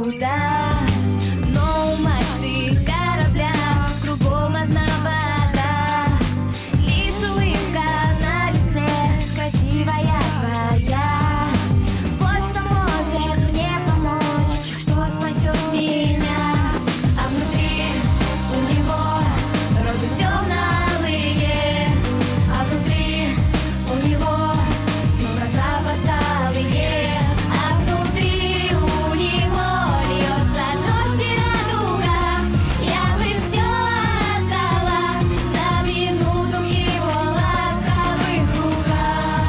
куда. Но у мачты корабля кругом одна вода. Лишь улыбка на лице, красивая твоя. Вот что может мне помочь, что спасет меня. А внутри у него розы темно-алые, а внутри у него письма запоздалые, а внутри у него льется дождь и радуга. Я бы все отдала за минуту в его ласковых руках.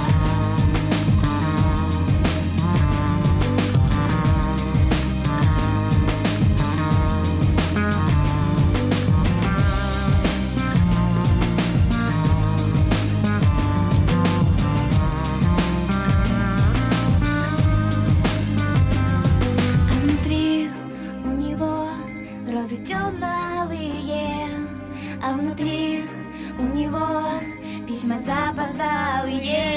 А внутри у него розы темно-алые, а внутри у него письма запоздалые.